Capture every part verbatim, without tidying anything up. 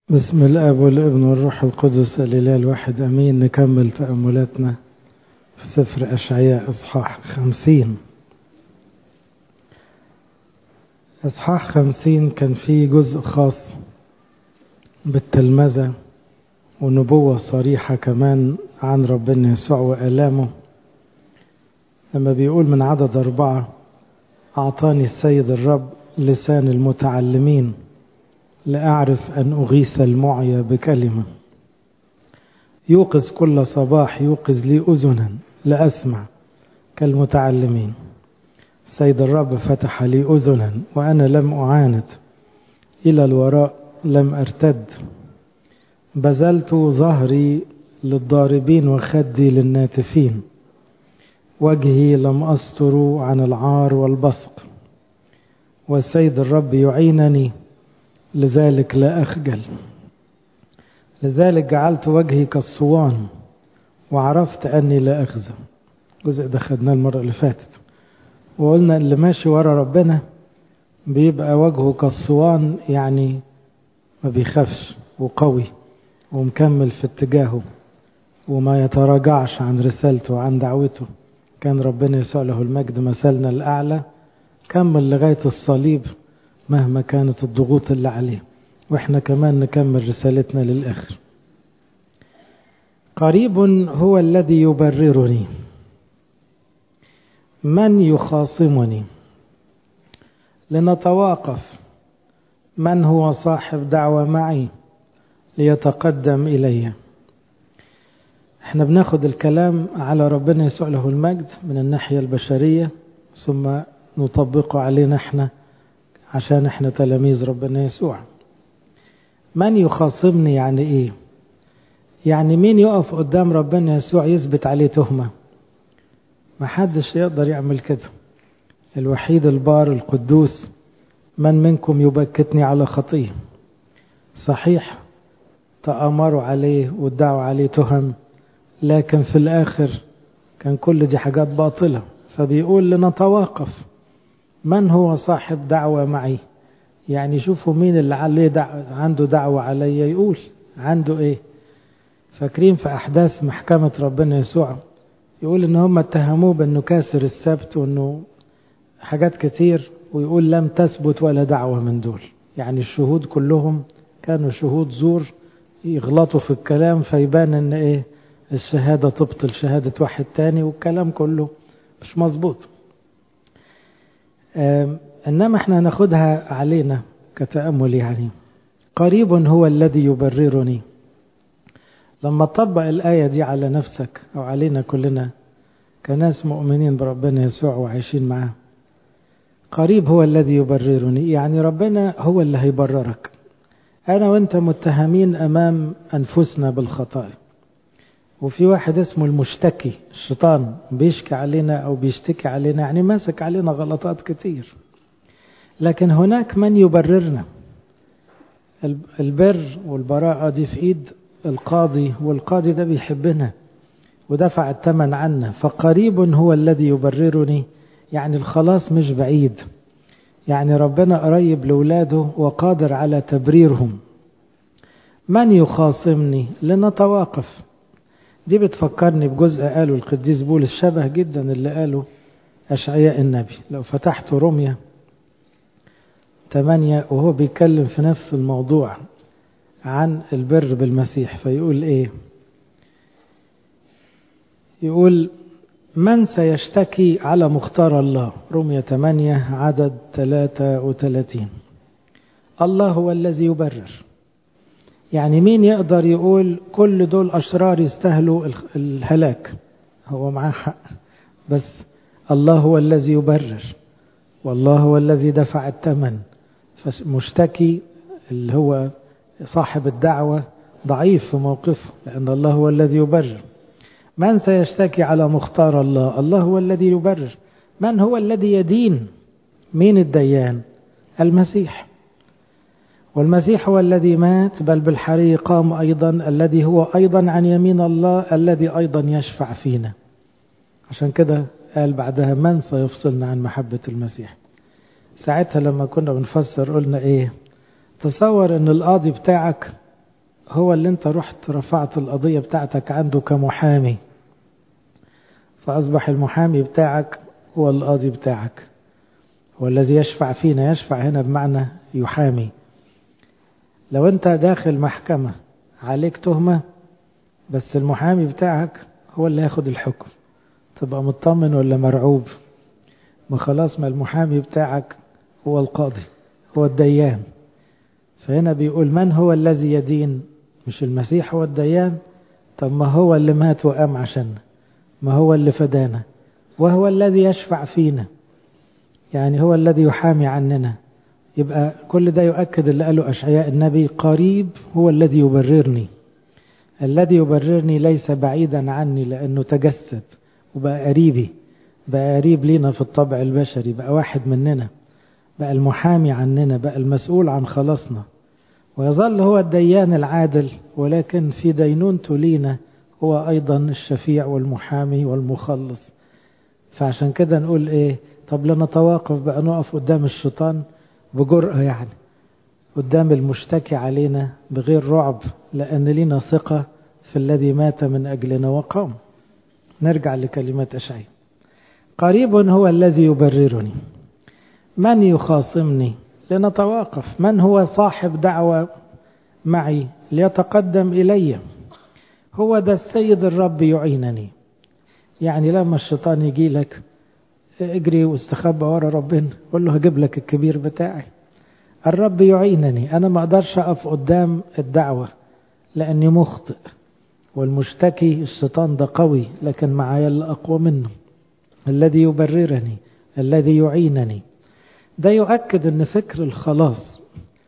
بسم الاب والابن والروح القدس الاله الواحد امين. نكمل تاملاتنا في سفر اشعياء اصحاح خمسين. اصحاح خمسين كان فيه جزء خاص بالتلمذة ونبوة صريحة كمان عن ربنا يسوع وآلامه، لما بيقول من عدد أربعة: أعطاني السيد الرب لسان المتعلمين لأعرف أن أغيث المعيا بكلمة، يوقظ كل صباح يوقظ لي أذنا لأسمع كالمتعلمين. السيد الرب فتح لي أذنا وأنا لم أعاند، إلى الوراء لم أرتد، بذلت ظهري للضاربين وخدي للناتفين، وجهي لم أستر عن العار والبصق، والسيد الرب يعينني لذلك لا أخجل. لذلك جعلت وجهي كالصوان وعرفت أني لا أخزى. جزء ده خدناه المرة اللي فاتت، وقلنا اللي ماشي ورا ربنا بيبقى وجهه كالصوان، يعني ما بيخافش وقوي ومكمل في اتجاهه وما يتراجعش عن رسالته وعن دعوته. كان ربنا يسوع له المجد مثلنا الأعلى، كمل لغاية الصليب مهما كانت الضغوط اللي عليه، واحنا كمان نكمل رسالتنا للآخر. قريب هو الذي يبررني، من يخاصمني؟ لنتواقف، من هو صاحب دعوة معي ليتقدم إلي؟ احنا بناخد الكلام على ربنا يسوع له المجد من الناحية البشرية، ثم نطبقه علينا احنا عشان احنا تلاميذ ربنا يسوع. من يخاصمني يعني ايه؟ يعني مين يقف قدام ربنا يسوع يثبت عليه تهمة؟ ما حدش يقدر يعمل كده. الوحيد البار القدوس: من منكم يبكتني على خطيه؟ صحيح تآمروا عليه وادعوا عليه تهم، لكن في الآخر كان كل دي حاجات باطلة. فبيقول لنتواقف، من هو صاحب دعوة معي؟ يعني شوفوا مين اللي عليه دعوة، عنده دعوة علي، يقول عنده ايه. فاكرين في أحداث محكمة ربنا يسوع يقول ان هم اتهموه بانه كاسر السبت وانه حاجات كتير، ويقول لم تثبت ولا دعوة من دول. يعني الشهود كلهم كانوا شهود زور، يغلطوا في الكلام فيبان ان ايه، الشهادة تبطل شهادة واحد تاني، والكلام كله مش مظبوط. إنما احنا ناخدها علينا كتأمل. يعني قريب هو الذي يبررني، لما تطبق الآية دي على نفسك أو علينا كلنا كناس مؤمنين بربنا يسوع وعايشين معاه. قريب هو الذي يبررني، يعني ربنا هو اللي هيبررك. أنا وأنت متهمين أمام أنفسنا بالخطايا، وفي واحد اسمه المشتكي، الشيطان بيشكي علينا أو بيشتكي علينا، يعني ماسك علينا غلطات كتير. لكن هناك من يبررنا. البر والبراءة دي في ايد القاضي، والقاضي ده بيحبنا ودفع الثمن عنا. فقريب هو الذي يبررني، يعني الخلاص مش بعيد، يعني ربنا قريب لولاده وقادر على تبريرهم. من يخاصمني؟ لنتواقف. دي بتفكرني بجزء قاله القديس بولس شبه جدا اللي قاله أشعياء النبي. لو فتحت روميا ثمانية وهو بيتكلم في نفس الموضوع عن البر بالمسيح، فيقول ايه؟ يقول: من سيشتكي على مختار الله؟ روميا ثمانية عدد ثلاثة وثلاثين. الله هو الذي يبرر. يعني مين يقدر يقول كل دول أشرار يستاهلوا الهلاك؟ هو معاه حق، بس الله هو الذي يبرر، والله هو الذي دفع الثمن. فمشتكي اللي هو صاحب الدعوة ضعيف في موقفه، لأن الله هو الذي يبرر. من سيشتكي على مختار الله؟ الله هو الذي يبرر. من هو الذي يدين؟ مين الديان؟ المسيح. والمسيح هو الذي مات، بل بالحري قام أيضا، الذي هو أيضا عن يمين الله، الذي أيضا يشفع فينا. عشان كده قال بعدها: من سيفصلنا عن محبة المسيح؟ ساعتها لما كنا بنفسر قلنا ايه؟ تصور ان القاضي بتاعك هو اللي انت رحت رفعت القضية بتاعتك عنده كمحامي، فأصبح المحامي بتاعك هو القاضي بتاعك، هو الذي يشفع فينا. يشفع هنا بمعنى يحامي. لو انت داخل محكمة عليك تهمة بس المحامي بتاعك هو اللي ياخد الحكم، تبقى مطمن ولا مرعوب؟ ما خلاص، ما المحامي بتاعك هو القاضي، هو الديان. فهنا بيقول من هو الذي يدين؟ مش المسيح هو الديان؟ طب ما هو اللي مات وقام عشاننا، ما هو اللي فدانا، وهو الذي يشفع فينا، يعني هو الذي يحامي عننا. يبقى كل ده يؤكد اللي قاله أشعياء النبي: قريب هو الذي يبررني. الذي يبررني ليس بعيدا عني، لأنه تجسد وبقى قريبي، بقى قريب لينا في الطبع البشري، بقى واحد مننا، بقى المحامي عننا، بقى المسؤول عن خلاصنا. ويظل هو الديان العادل، ولكن في دينونته لينا هو أيضا الشفيع والمحامي والمخلص. فعشان كده نقول إيه؟ طب لنتواقف بقى، نقف قدام الشيطان بجرأة، يعني قدام المشتكي علينا بغير رعب، لأن لنا ثقة في الذي مات من أجلنا وقام. نرجع لكلمات أشعياء: قريب هو الذي يبررني، من يخاصمني؟ لنتواقف. من هو صاحب دعوة معي ليتقدم إلي؟ هو ده السيد الرب يعينني. يعني لما الشيطان يجي لك اجري واستخبى ورا ربنا، قول له هجيب لك الكبير بتاعي. الرب يعينني، أنا ما أقدرش أقف قدام الدعوة لأني مخطئ، والمشتكي الشيطان ده قوي، لكن معايا اللي أقوى منه، الذي يبررني، الذي يعينني. ده يؤكد أن فكر الخلاص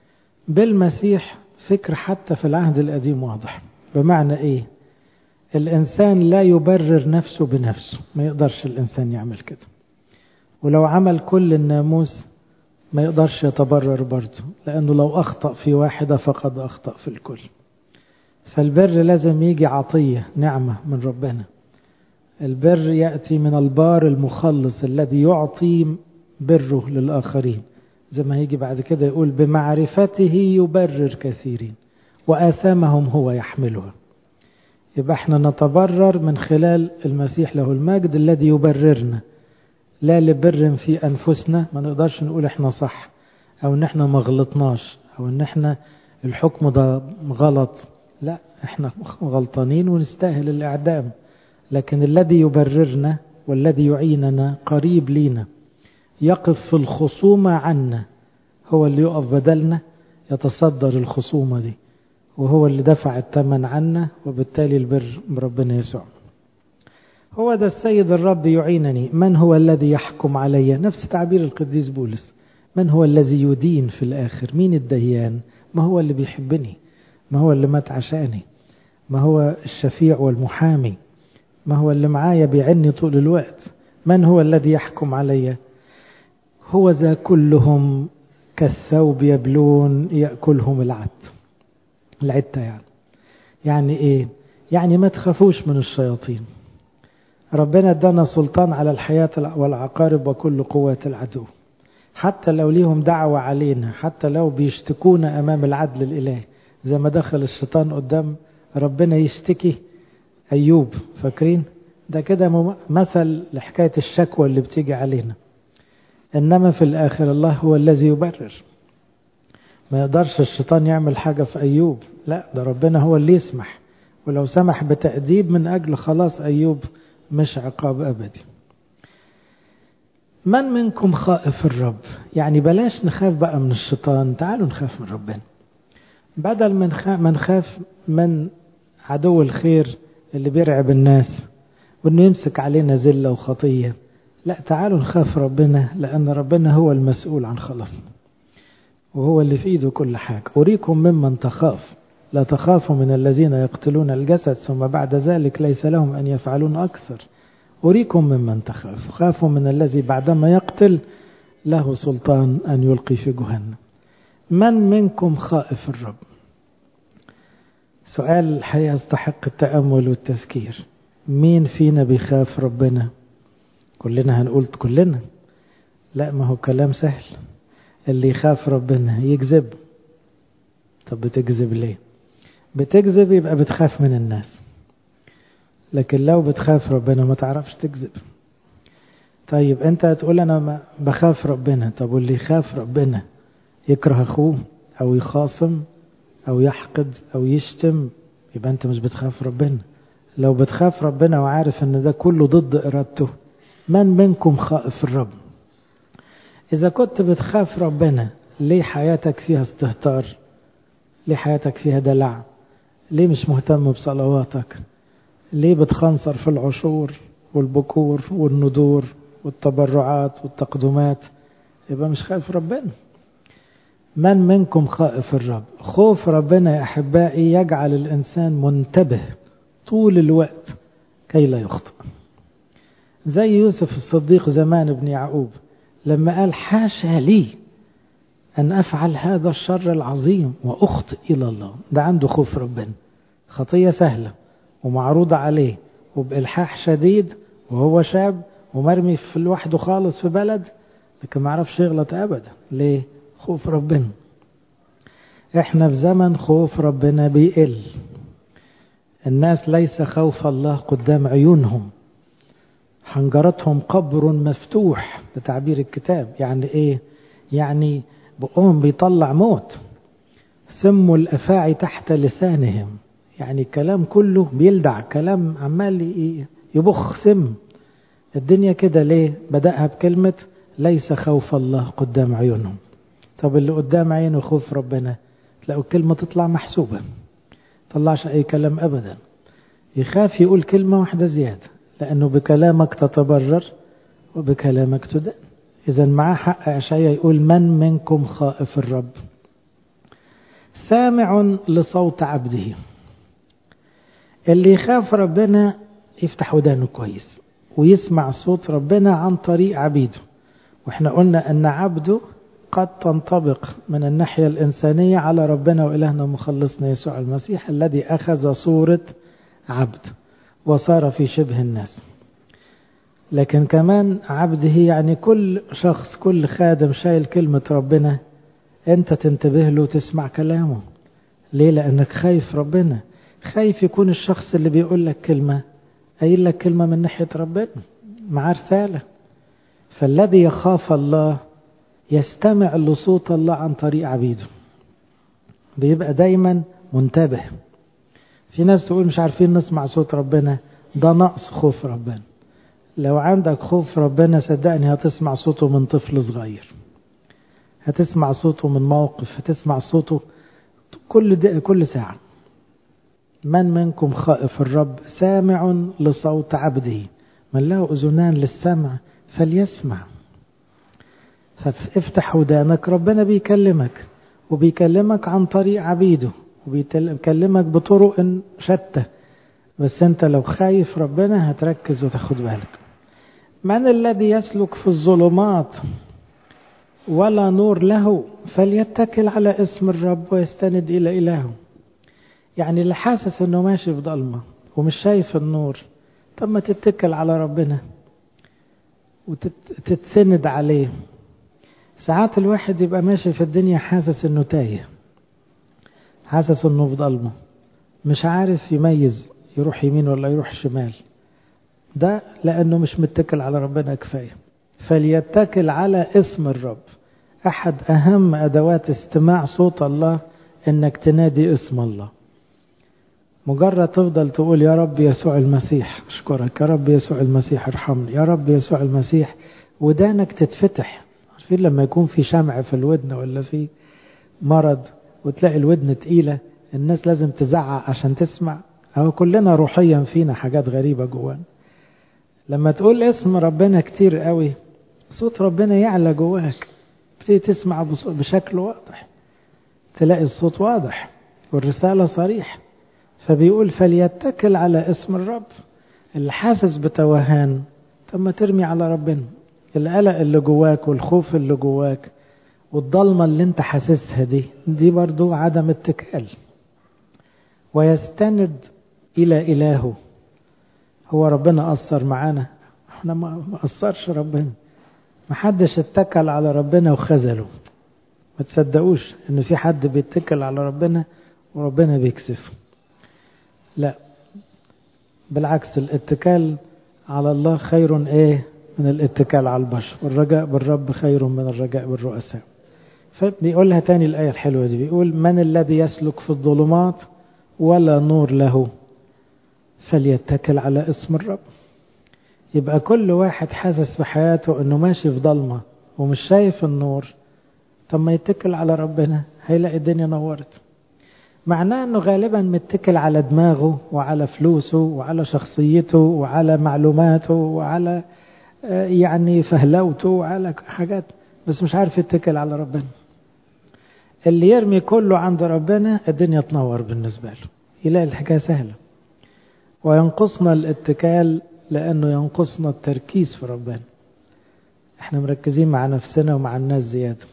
بالمسيح فكر حتى في العهد القديم واضح. بمعنى إيه؟ الإنسان لا يبرر نفسه بنفسه، ما يقدرش الإنسان يعمل كده، ولو عمل كل الناموس ما يقدرش يتبرر برضه، لأنه لو أخطأ في واحدة فقد أخطأ في الكل. فالبر لازم يجي عطية، نعمة من ربنا. البر يأتي من البار المخلص الذي يعطي بره للآخرين، زي ما هيجي بعد كده يقول: بمعرفته يبرر كثيرين وآثامهم هو يحملها. يبقى احنا نتبرر من خلال المسيح له المجد الذي يبررنا، لا لبر في أنفسنا، ما نقدرش نقول احنا صح، أو ان احنا ما غلطناش، أو ان احنا الحكم ده غلط. لا، احنا غلطانين ونستاهل الإعدام، لكن الذي يبررنا والذي يعيننا قريب لينا، يقف في الخصومة عنا، هو اللي يقف بدلنا، يتصدر الخصومة دي، وهو اللي دفع الثمن عنا، وبالتالي البر بربنا يسوع. هو ده السيد الرب يعينني. من هو الذي يحكم علي؟ نفس تعبير القديس بولس: من هو الذي يدين في الآخر؟ مين الديان؟ ما هو اللي بيحبني، ما هو اللي مات عشاني، ما هو الشفيع والمحامي، ما هو اللي معايا بيعني طول الوقت. من هو الذي يحكم علي؟ هو ذا كلهم كالثوب يبلون يأكلهم العت. العتة يعني يعني ايه؟ يعني ما تخافوش من الشياطين. ربنا ادانا سلطان على الحياة والعقارب وكل قوات العدو، حتى لو ليهم دعوة علينا، حتى لو بيشتكونا أمام العدل الإلهي، زي ما دخل الشيطان قدام ربنا يشتكي أيوب، فاكرين؟ ده كده مثل لحكاية الشكوى اللي بتيجي علينا. إنما في الآخر الله هو الذي يبرر. ما يقدرش الشيطان يعمل حاجة في أيوب، لا، ده ربنا هو اللي يسمح، ولو سمح بتأديب من أجل خلاص أيوب، مش عقاب أبدي. من منكم خائف الرب؟ يعني بلاش نخاف بقى من الشيطان، تعالوا نخاف من ربنا، بدل من ما نخاف من عدو الخير اللي بيرعب الناس وانه يمسك علينا ذلة وخطية. لا، تعالوا نخاف ربنا، لأن ربنا هو المسؤول عن خلاصنا، وهو اللي في ايده كل حاجة. أريكم ممن تخاف، لا تخافوا من الذين يقتلون الجسد ثم بعد ذلك ليس لهم أن يفعلون أكثر. أريكم ممن تخاف، خافوا من الذي بعدما يقتل له سلطان أن يلقي في جهنم. من منكم خائف الرب؟ سؤال الحقيقة يستحق التأمل والتفكير. مين فينا بيخاف ربنا؟ كلنا هنقول كلنا. لا، ما هو كلام سهل. اللي يخاف ربنا يكذب. طب بتكذب ليه؟ بتكذب يبقى بتخاف من الناس، لكن لو بتخاف ربنا ما تعرفش تكذب. طيب انت هتقول انا ما بخاف ربنا، طب واللي يخاف ربنا يكره اخوه او يخاصم او يحقد او يشتم، يبقى انت مش بتخاف ربنا. لو بتخاف ربنا وعارف ان ده كله ضد ارادته، من منكم خائف الرب؟ اذا كنت بتخاف ربنا، ليه حياتك فيها استهتار؟ ليه حياتك فيها دلع؟ ليه مش مهتم بصلواتك؟ ليه بتخنصر في العشور والبكور والندور والتبرعات والتقدمات؟ يبقى مش خائف ربنا. من منكم خائف الرب؟ خوف ربنا يا أحبائي يجعل الإنسان منتبه طول الوقت كي لا يخطئ. زي يوسف الصديق زمان ابن يعقوب لما قال حاشا لي أن أفعل هذا الشر العظيم وأخطئ إلى الله. ده عنده خوف ربنا، خطية سهلة ومعروضة عليه وبإلحاح شديد وهو شاب ومرمي في لوحده خالص في بلد، لكن ما عرفش يغلط أبدا. ليه؟ خوف ربنا. احنا في زمن خوف ربنا بيقل. الناس ليس خوف الله قدام عيونهم، حنجرتهم قبر مفتوح، ده تعبير الكتاب. يعني ايه؟ يعني بقهم بيطلع موت، سم الأفاعي تحت لسانهم، يعني كلام كله بيلدع، كلام عمال يبخ سم. الدنيا كده ليه؟ بدأها بكلمة ليس خوف الله قدام عيونهم. طب اللي قدام عينه خوف ربنا، تلاقوا الكلمة تطلع محسوبة، طلعش أي كلام أبدا. يخاف يقول كلمة واحدة زيادة، لأنه بكلامك تتبرر وبكلامك تدان. إذا معاه حق أشعياء يقول من منكم خائف الرب سامع لصوت عبده. اللي يخاف ربنا يفتح ودانه كويس ويسمع صوت ربنا عن طريق عبيده. واحنا قلنا أن عبده قد تنطبق من الناحية الإنسانية على ربنا وإلهنا ومخلصنا يسوع المسيح الذي أخذ صورة عبد وصار في شبه الناس. لكن كمان عبده يعني كل شخص، كل خادم شايل كلمة ربنا، أنت تنتبه له وتسمع كلامه. ليه؟ لأنك خايف ربنا. خايف يكون الشخص اللي بيقول لك كلمة قايل لك كلمة من ناحية ربنا، معاه رسالة. فالذي يخاف الله يستمع لصوت الله عن طريق عبيده، بيبقى دايما منتبه. في ناس تقول مش عارفين نسمع صوت ربنا، ده نقص خوف ربنا. لو عندك خوف ربنا صدقني هتسمع صوته من طفل صغير، هتسمع صوته من موقف، هتسمع صوته كل دقيقة كل ساعة. من منكم خائف الرب سامع لصوت عبده، من له أذنان للسمع فليسمع. فافتح ودانك، ربنا بيكلمك وبيكلمك عن طريق عبيده وبيكلمك بطرق شتى، بس انت لو خايف ربنا هتركز وتاخد بالك. من الذي يسلك في الظلمات ولا نور له فليتكل على اسم الرب ويستند إلى إلهه. يعني اللي حاسس انه ماشي في ضلمة ومش شايف النور، طب ما تتكل على ربنا وتتسند عليه. ساعات الواحد يبقى ماشي في الدنيا حاسس انه تايه، حاسس انه في ضلمة، مش عارف يميز يروح يمين ولا يروح شمال، ده لأنه مش متكل على ربنا كفاية. فليتكل على اسم الرب. أحد أهم أدوات استماع صوت الله إنك تنادي اسم الله. مجرد تفضل تقول يا رب يسوع المسيح أشكرك، يا رب يسوع المسيح ارحمني، يا رب يسوع المسيح، ودانك تتفتح. عارفين لما يكون في شمع في الودن ولا في مرض وتلاقي الودن تقيلة، الناس لازم تزعق عشان تسمع. أو كلنا روحيا فينا حاجات غريبة جوانا. لما تقول اسم ربنا كتير قوي صوت ربنا يعلى جواك، تبتدي تسمع بشكل واضح، تلاقي الصوت واضح والرسالة صريح. فبيقول فليتكل على اسم الرب. اللي حاسس بتوهان، طب ما ترمي على ربنا. القلق اللي جواك والخوف اللي جواك والضلمة اللي انت حاسسها دي دي برضو عدم اتكال. ويستند إلى إلهه. هو ربنا قصر معانا؟ احنا ما قصرش ربنا. ما حدش اتكل على ربنا وخذله. ما تصدقوش ان في حد بيتكل على ربنا وربنا بيكسفه. لا بالعكس، الاتكال على الله خير ايه من الاتكال على البشر، والرجاء بالرب خير من الرجاء بالرؤساء. فبيقولها تاني الآية الحلوة دي، بيقول من الذي يسلك في الظلمات ولا نور له فليتكل على اسم الرب. يبقى كل واحد حاسس في حياته انه ماشي في ضلمة ومش شايف النور، طب ما يتكل على ربنا هيلاقي الدنيا نورت. معناه انه غالبا متكل على دماغه وعلى فلوسه وعلى شخصيته وعلى معلوماته وعلى يعني فهلوته وعلى حاجات، بس مش عارف يتكل على ربنا. اللي يرمي كله عند ربنا الدنيا تنور بالنسبة له، يلاقي الحكاية سهلة. وينقصنا الاتكال لأنه ينقصنا التركيز في ربنا. احنا مركزين مع نفسنا ومع الناس زيادة.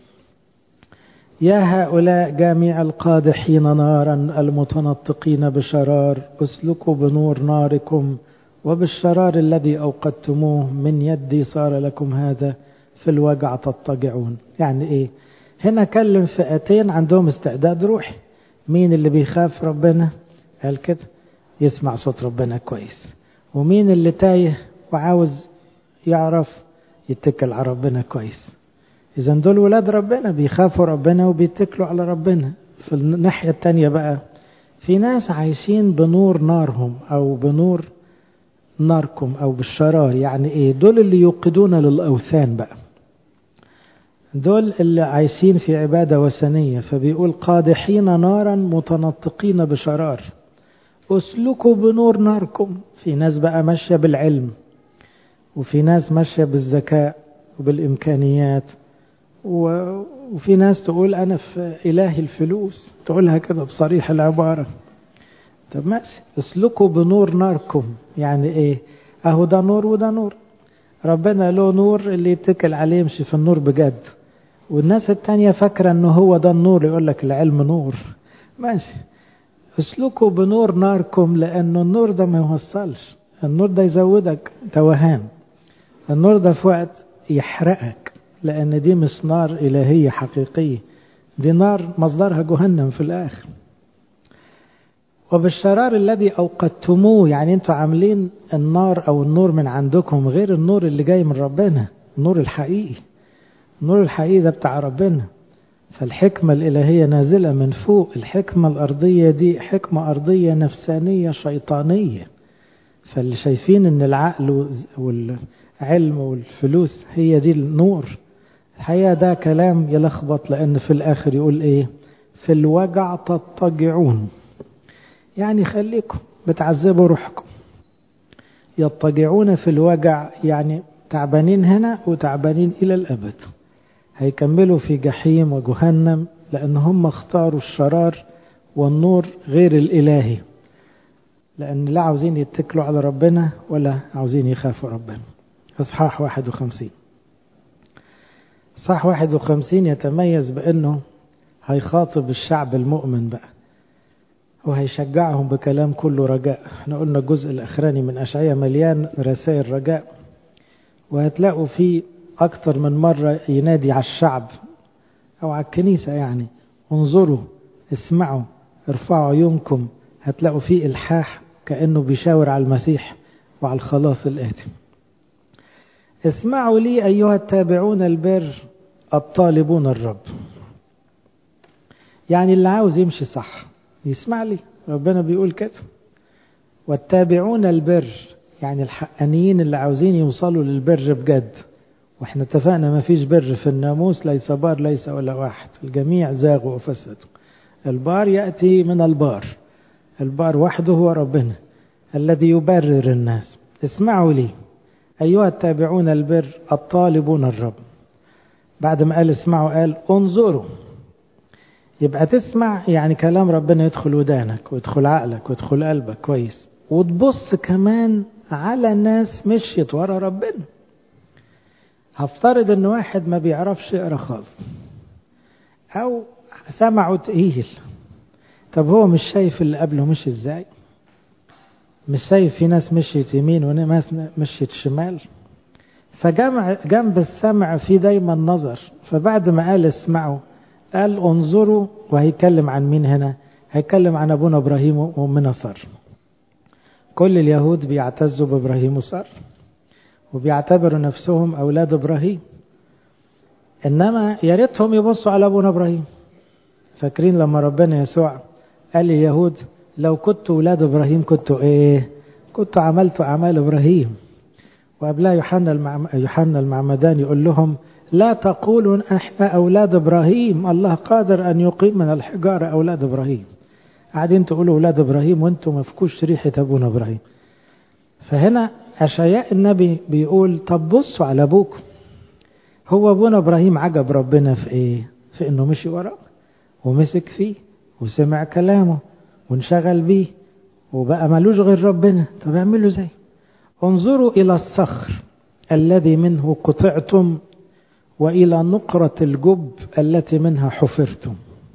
يا هؤلاء جميع القادحين نارا المتنطقين بشرار، اسلكوا بنور ناركم وبالشرار الذي أوقدتموه من يدي صار لكم هذا في الوجع تضطجعون. يعني ايه؟ هنا كلم فئتين عندهم استعداد روحي. مين اللي بيخاف ربنا؟ قال كده يسمع صوت ربنا كويس. ومين اللي تايه وعاوز يعرف يتكل على ربنا كويس؟ إذا دول ولاد ربنا بيخافوا ربنا وبيتكلوا على ربنا. في الناحية التانية بقى في ناس عايشين بنور نارهم أو بنور ناركم أو بالشرار. يعني إيه؟ دول اللي يوقدون للأوثان بقى، دول اللي عايشين في عبادة وثنية. فبيقول قادحين نارا متنطقين بشرار، اسلكوا بنور ناركم. في ناس بقى ماشية بالعلم، وفي ناس ماشية بالذكاء وبالإمكانيات، وفي ناس تقول أنا في إله الفلوس، تقولها كده بصريح العبارة. طب ماشي، اسلكوا بنور ناركم. يعني إيه؟ أهو ده نور وده نور. ربنا له نور اللي يتكل عليه يمشي في النور بجد، والناس التانية فاكرة أنه هو ده النور، يقول لك العلم نور. ماشي، اسلكوا بنور ناركم، لأنه النور ده ما يوصلش. النور ده يزودك توهان، النور ده في وقت يحرقك، لأن دي مش نار إلهية حقيقية، دي نار مصدرها جهنم في الآخر. وبالشرار الذي أوقدتموه، يعني انتوا عاملين النار أو النور من عندكم غير النور اللي جاي من ربنا، النور الحقيقي. النور الحقيقي ده بتاع ربنا. فالحكمة الإلهية نازلة من فوق. الحكمة الأرضية دي حكمة أرضية نفسانية شيطانية. فاللي شايفين ان العقل والعلم والفلوس هي دي النور، الحقيقة ده كلام يلخبط. لأن في الآخر يقول إيه؟ في الوجع تضطجعون. يعني خليكم بتعذبوا روحكم. يضطجعون في الوجع، يعني تعبانين هنا وتعبانين إلى الأبد. هيكملوا في جحيم وجهنم، لأن هم اختاروا الشرار والنور غير الإلهي، لأن لا عاوزين يتكلوا على ربنا ولا عاوزين يخافوا ربنا. إصحاح واحد وخمسين. إصحاح واحد وخمسين يتميز بأنه هيخاطب الشعب المؤمن بقى، وهيشجعهم بكلام كله رجاء. احنا قلنا الجزء الأخراني من أشعياء مليان رسائل رجاء، وهتلاقوا فيه أكتر من مرة ينادي على الشعب أو على الكنيسة، يعني انظروا، اسمعوا، ارفعوا عيونكم. هتلاقوا فيه إلحاح كأنه بيشاور على المسيح وعلى الخلاص الآتي. اسمعوا لي أيها التابعون البر الطالبون الرب. يعني اللي عاوز يمشي صح يسمع لي، ربنا بيقول كده. والتابعون البر يعني الحقانيين اللي عاوزين يوصلوا للبر بجد. واحنا اتفقنا ما فيش بر في الناموس، ليس بار ليس ولا واحد، الجميع زاغوا وفسدوا. البار يأتي من البار، البار وحده هو ربنا الذي يبرر الناس. اسمعوا لي أيها التابعون البر الطالبون الرب. بعد ما قال اسمعوا قال انظروا. يبقى تسمع يعني كلام ربنا يدخل ودانك ويدخل عقلك ويدخل قلبك كويس، وتبص كمان على ناس مشيت ورا ربنا. هفترض ان واحد ما بيعرفش يقرا خالص او سمعه تقيل، طب هو مش شايف اللي قبله مشي ازاي؟ مش شايف في ناس مشيت يمين وناس مشيت شمال؟ فجمع جنب السمع في دايما نظر. فبعد ما قال اسمعوا قال انظروا، وهيكلم عن مين هنا؟ هيتكلم عن أبونا إبراهيم وأمنا سارة. كل اليهود بيعتزوا بإبراهيم وسارة وبيعتبروا نفسهم أولاد إبراهيم، إنما يا ريتهم يبصوا على أبونا إبراهيم. فاكرين لما ربنا يسوع قال لليهود لو كنتوا أولاد إبراهيم كنتوا إيه؟ كنتوا عملتوا أعمال إبراهيم. وقبلها يوحنا المعم... يوحنا المعمدان يقول لهم لا تقولوا احنا أولاد إبراهيم، الله قادر أن يقيم من الحجارة أولاد إبراهيم. قاعدين تقولوا أولاد إبراهيم وانتم ما فيكوش ريحة أبونا إبراهيم. فهنا أشعياء النبي بيقول طب بصوا على أبوكم. هو أبونا إبراهيم عجب ربنا في إيه؟ في إنه مشي وراه ومسك فيه وسمع كلامه وانشغل بيه وبقى ملوش غير ربنا. طب اعملوا زي انظروا إلى الصخر الذي منه قطعتم وإلى نقرة الجب التي منها حفرتم.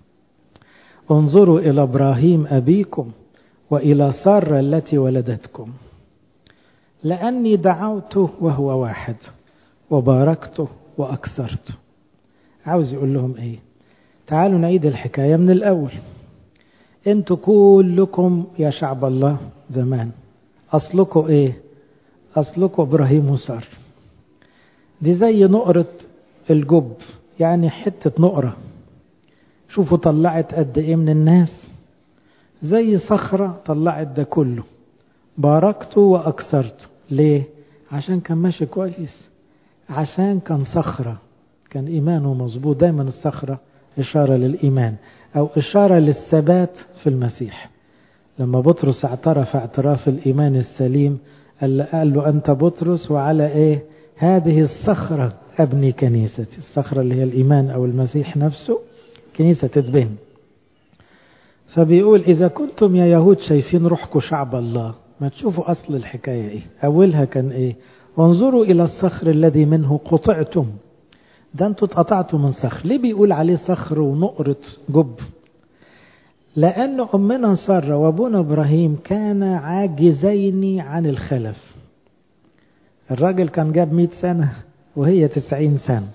انظروا إلى إبراهيم أبيكم وإلى سارة التي ولدتكم، لأني دعوته وهو واحد وباركته وأكثرته. عاوز يقول لهم إيه؟ تعالوا نعيد الحكاية من الأول. انتوا كلكم يا شعب الله زمان أصلكم إيه؟ أصلكم إبراهيم وسارة. دي زي نقرة الجب، يعني حتة نقرة. شوفوا طلعت قد إيه من الناس، زي صخرة طلعت ده كله. باركته وأكثرته. ليه؟ عشان كان ماشي كويس، عشان كان صخرة، كان إيمانه مظبوط. دايما الصخرة إشارة للإيمان أو إشارة للثبات في المسيح. لما بطرس اعترف اعتراف الإيمان السليم قال له أنت بطرس وعلى إيه؟ هذه الصخرة أبني كنيستي. الصخرة اللي هي الإيمان أو المسيح نفسه، كنيسة تتبني. فبيقول إذا كنتم يا يهود شايفين روحكم شعب الله، ما تشوفوا أصل الحكاية إيه؟ أولها كان إيه؟ وانظروا إلى الصخر الذي منه قطعتم. ده أنتوا اتقطعتوا من صخر. ليه بيقول عليه صخر ونقرة جب؟ لأن أمنا سارة وأبونا إبراهيم كان عاجزين عن الخلف. الراجل كان جاب مئة سنة وهي تسعين سنة،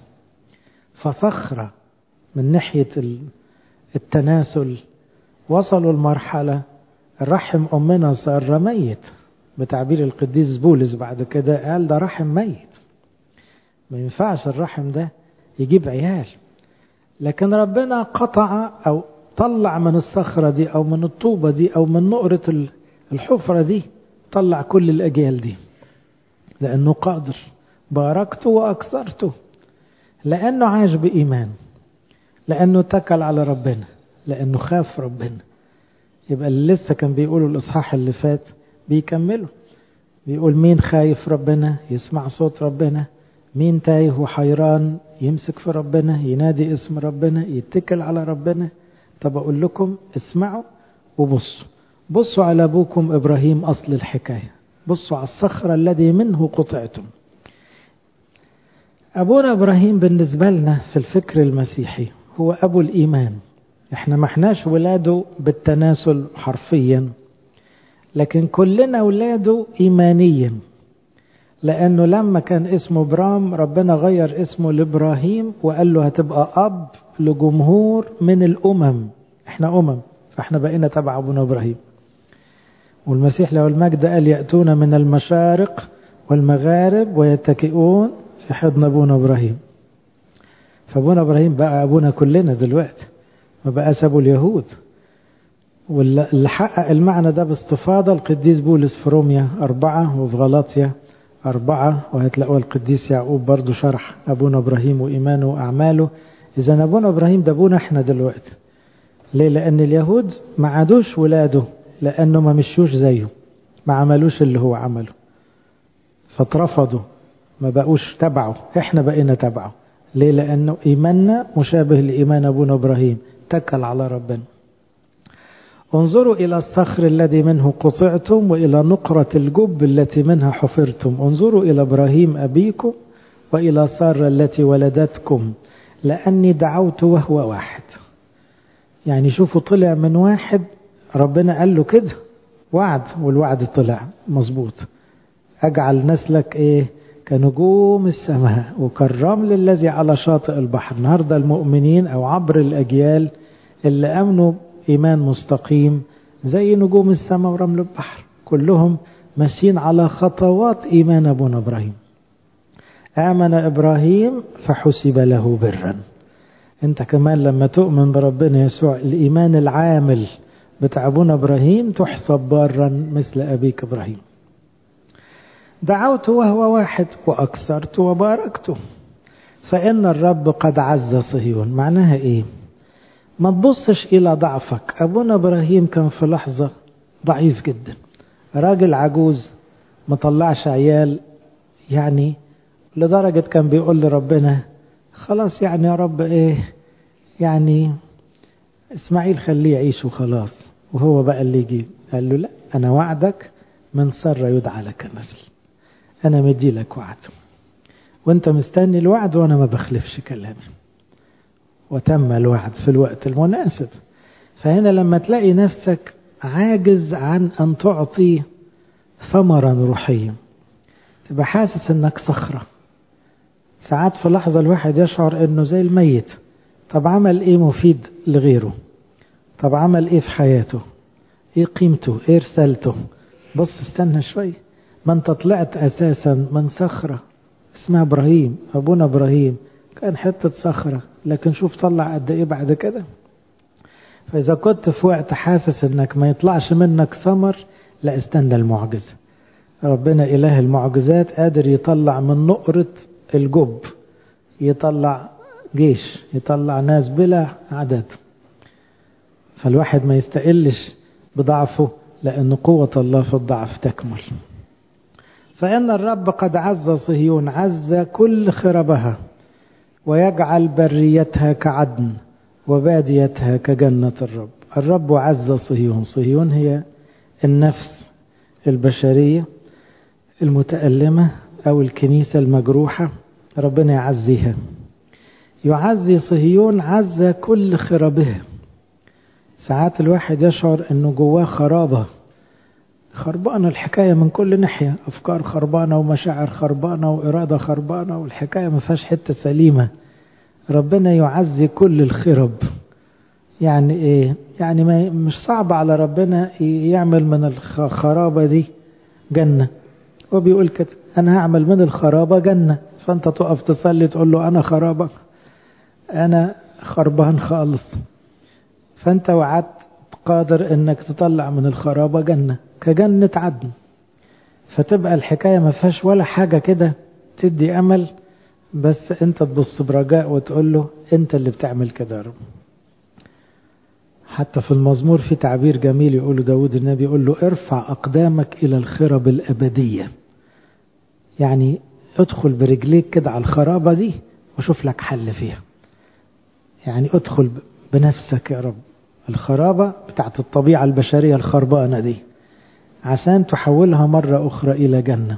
فصخرة من ناحية التناسل وصلوا المرحلة الرحم أمنا سارة ميت. بتعبير القديس بولس بعد كده قال ده رحم ميت، ما ينفعش الرحم ده يجيب عيال. لكن ربنا قطع أو طلع من الصخرة دي أو من الطوبة دي أو من نقرة الحفرة دي، طلع كل الأجيال دي لأنه قادر. باركته وأكثرته لأنه عاش بإيمان، لأنه اتكل على ربنا، لأنه خاف ربنا. يبقى اللي لسه كان بيقولوا الإصحاح اللي فات بيكملوا، بيقول مين خايف ربنا يسمع صوت ربنا، مين تايه وحيران يمسك في ربنا، ينادي اسم ربنا، يتكل على ربنا. طب أقول لكم اسمعوا وبصوا. بصوا على أبوكم إبراهيم أصل الحكاية، بصوا على الصخرة الذي منه قطعتم. أبونا إبراهيم بالنسبة لنا في الفكر المسيحي هو أبو الإيمان. احنا ما احناش ولاده بالتناسل حرفيا، لكن كلنا ولاده إيمانيا. لأنه لما كان اسمه إبرام ربنا غير اسمه لإبراهيم وقال له هتبقى أب لجمهور من الأمم. احنا أمم، فاحنا بقينا تبع أبونا إبراهيم. والمسيح له المجد قال يأتون من المشارق والمغارب ويتكئون في حضن أبونا إبراهيم. فأبونا إبراهيم بقى أبونا كلنا دلوقتي، ما بقاش أبو اليهود. واللي حقق المعنى ده باستفاضة القديس بولس في روميا أربعة وفي غلاطيا أربعة، وهتلاقوا القديس يعقوب برضو شرح أبونا إبراهيم وإيمانه وأعماله. إذا أبونا إبراهيم ده أبونا إحنا دلوقتي. ليه؟ لأن اليهود ما عادوش ولاده، لأنه ما مشوش زيه، ما عملوش اللي هو عمله، فاترفضوا، ما بقوش تبعه. إحنا بقينا تبعه. ليه؟ لأنه إيماننا مشابه لإيمان أبونا إبراهيم، تكل على ربنا. انظروا إلى الصخر الذي منه قطعتم وإلى نقرة الجب التي منها حفرتم. انظروا إلى إبراهيم أبيكم وإلى سارة التي ولدتكم، لأني دعوت وهو واحد. يعني شوفوا طلع من واحد، ربنا قال له كده وعد، والوعد طلع مظبوط. أجعل نسلك إيه؟ كنجوم السماء وكالرمل الذي على شاطئ البحر. النهاردة المؤمنين أو عبر الأجيال اللي أمنوا إيمان مستقيم زي نجوم السماء ورمل البحر، كلهم ماشيين على خطوات إيمان أبونا إبراهيم. آمن إبراهيم فحسب له برا. أنت كمان لما تؤمن بربنا يسوع الإيمان العامل بتاع أبونا إبراهيم تحسب برا مثل أبيك إبراهيم. دعوت وهو واحد وأكثرت وباركته فإن الرب قد عز صهيون. معناها إيه؟ ما تبصش إلى ضعفك. أبونا إبراهيم كان في لحظة ضعيف جدا، راجل عجوز ما طلعش عيال، يعني لدرجة كان بيقول لربنا خلاص يعني يا رب إيه يعني إسماعيل خليه يعيش وخلاص، وهو بقى اللي يجي. قال له لا، أنا وعدك من سر يدعى لك نسل، أنا مدي لك وعد وأنت مستني الوعد وأنا ما بخلفش كلامي. وتم الوعد في الوقت المناسب. فهنا لما تلاقي نفسك عاجز عن أن تعطي ثمرا روحيا، تبقى حاسس أنك صخرة. ساعات في لحظة الواحد يشعر أنه زي الميت. طب عمل إيه مفيد لغيره؟ طب عمل إيه في حياته؟ إيه قيمته؟ إيه رسالته؟ بص استنى شوي، ما أنت طلعت أساسا من صخرة اسمها إبراهيم. أبونا إبراهيم كان حتة صخرة، لكن شوف طلع قد إيه بعد كده. فإذا كنت في وقت حاسس أنك ما يطلعش منك ثمر، لا استنى المعجزة. ربنا إله المعجزات قادر يطلع من نقرة الجب، يطلع جيش، يطلع ناس بلا عدد. فالواحد ما يستقلش بضعفه، لأن قوة الله في الضعف تكمل. فإن الرب قد عز صهيون، عز كل خربها، ويجعل بريتها كعدن وباديتها كجنة الرب. الرب عز صهيون. صهيون هي النفس البشرية المتألمة أو الكنيسة المجروحة، ربنا يعزيها. يعزي صهيون عز كل خربها. ساعات الواحد يشعر أنه جواه خرابة، خربانة الحكاية من كل ناحية، أفكار خربانة ومشاعر خربانة وإرادة خربانة، والحكاية ما فيهاش حتة سليمة. ربنا يعزي كل الخرب. يعني إيه؟ يعني ما مش صعب على ربنا يعمل من الخرابة دي جنة. وبيقول كده أنا هعمل من الخرابة جنة. فأنت تقف تصلي تقول له أنا خرابة، أنا خربان خالص. فأنت وعدت قادر أنك تطلع من الخرابة جنة كجنة عدن. فتبقى الحكاية ما فيهاش ولا حاجة كده تدي أمل، بس أنت تبص برجاء وتقول له أنت اللي بتعمل كده يا رب. حتى في المزمور في تعبير جميل يقوله داود النبي، يقول له ارفع أقدامك إلى الخرب الأبدية. يعني ادخل برجليك كده على الخرابة دي وشوف لك حل فيها. يعني ادخل بنفسك يا رب الخرابة بتاعت الطبيعة البشرية الخربانة دي عشان تحولها مرة أخرى إلى جنة.